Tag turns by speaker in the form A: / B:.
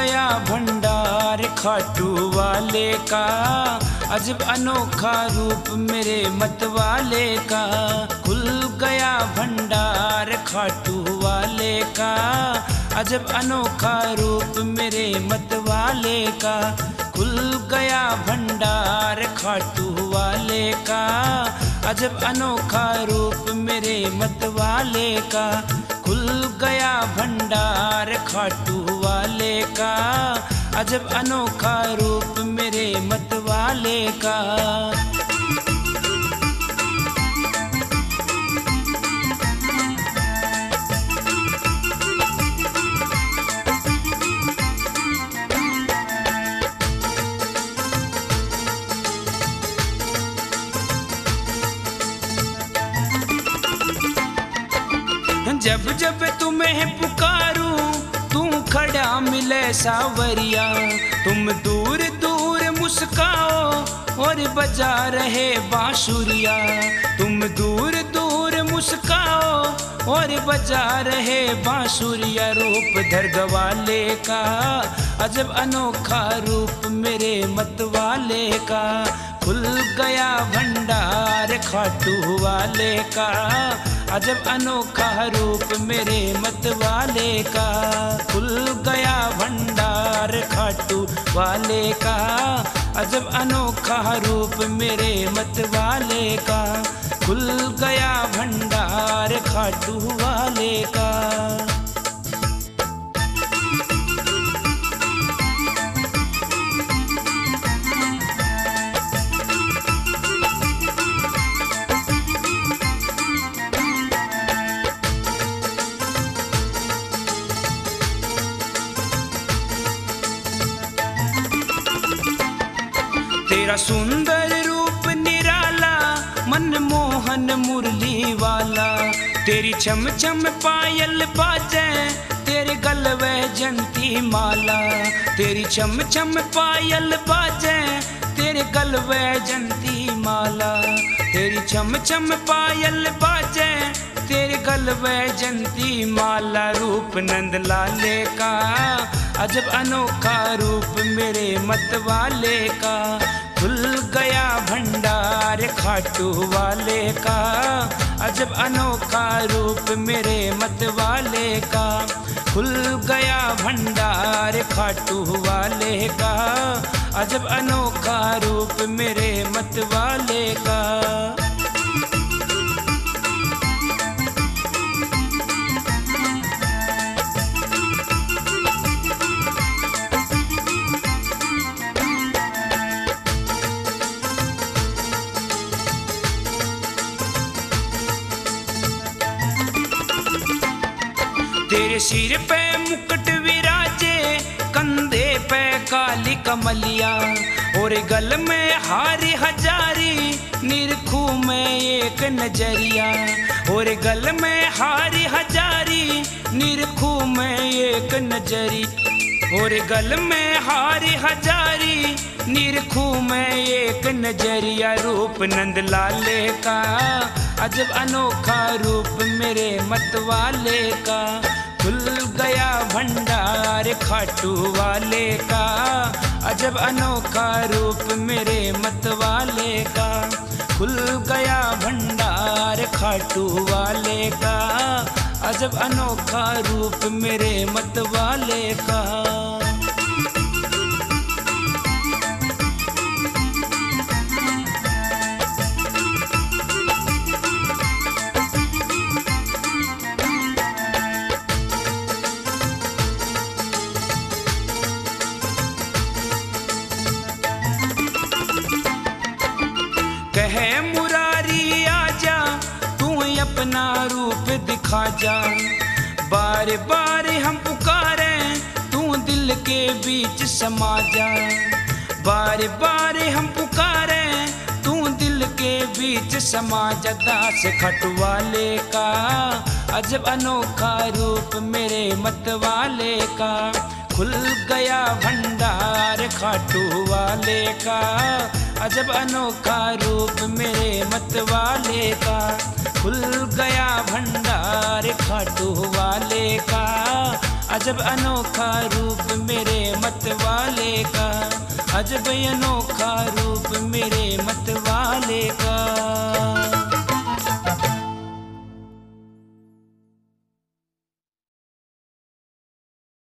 A: गया भंडार खाटू वाले का, अजब अनोखा रूप मेरे मत वाले का। खुल गया भंडार खाटू वाले का, अजब अनोखा रूप मेरे मत वाले का। खुल गया भंडार खाटू वाले का, अजब अनोखा रूप मेरे मत वाले का। खुल गया भंडार खाटू वाले का, अजब अनोखा रूप मेरे मत वाले का। जब जब तुम्हें पुकारूं तू खड़ा मिले सावरिया। तुम दूर दूर मुस्काओ और बजा रहे बांसुरिया। तुम दूर दूर मुस्काओ और बजा रहे बांसुरिया। रूप धर गवाले का, अजब अनोखा रूप मेरे मत वाले का। खुल गया भंडार खाटू वाले का, अजब अनोखा रूप मेरे मत वाले का। खुल गया भंडार खाटू वाले का, अजब अनोखा रूप मेरे मत वाले का। खुल गया भंडार खाटू वाले का। तेरा सुंदर रूप निराला, मनमोहन मुरली वाला। तेरी छम छम पायल बाजे, तेरे गलवे जंती माला। तेरी छम छम पायल बाजे, तेरे गलवे जंती माला। तेरी छम छम पायल बाजे, तेरे गलवे जंती माला। रूप नंद लाले का, अजब अनोखा रूप मेरे मत वाले का। खुल गया भंडार खाटू वाले का, अजब अनोखा रूप मेरे मत वाले का। खुल गया भंडार खाटू वाले का, अजब अनोखा रूप मेरे मत वाले का। तेरे सिर पे मुकुट विराजे, कंधे पे काली कमलिया। और गल में हारी हजारी, निरखू में एक नजरिया। और गल में हारी हजारी, निरखू में एक नजरी। और गल में हारी हजारी, निरखू में एक नजरिया। रूप नंद लाले का, अजब अनोखा रूप मेरे मत वाले का। खुल गया भंडार खाटू वाले का, अजब अनोखा रूप मेरे मत वाले का। खुल गया भंडार खाटू वाले का, अजब अनोखा रूप मेरे मत वाले का। कहे मुरारी आजा, तू अपना रूप दिखा जा। बार बार हम पुकारे, तू दिल के बीच समा जा। बार बार हम पुकारे, तू दिल के बीच समा जा। दास खाटू वाले का, अजब अनोखा रूप मेरे मत वाले का। खुल गया भंडार खाटू वाले का, अजब अनोखा रूप मेरे मत वाले का। खुल गया भंडार खाटू वाले का, अजब अनोखा रूप मेरे मत वाले का, अजब अनोखा रूप मेरे मत